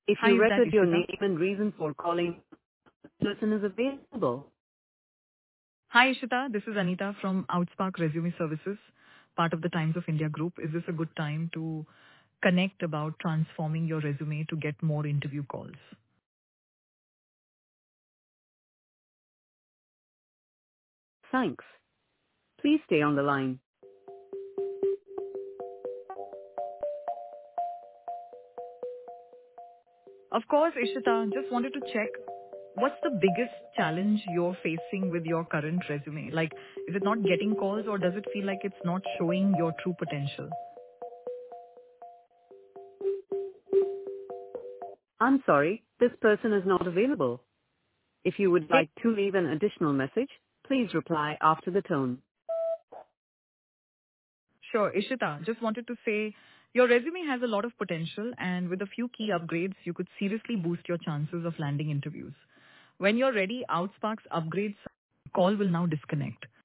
If Hi, you is that record your Ishita? name and reason for calling, the person is available. Hi, Ishita. This is Anita from Outspark Resume Services, part of the Times of India group. Is this a good time to connect about transforming your resume to get more interview calls? Thanks. Please stay on the line. Of course, Ishita, just wanted to check, what's the biggest challenge you're facing with your current resume? Like, is it not getting calls or does it feel like it's not showing your true potential? I'm sorry, this person is not available. If you would Hey, like to leave an additional message, please reply after the tone. sure, Ishita, just wanted to say your resume has a lot of potential and with a few key upgrades, you could seriously boost your chances of landing interviews. When you're ready, Outspark's upgrades call will now disconnect.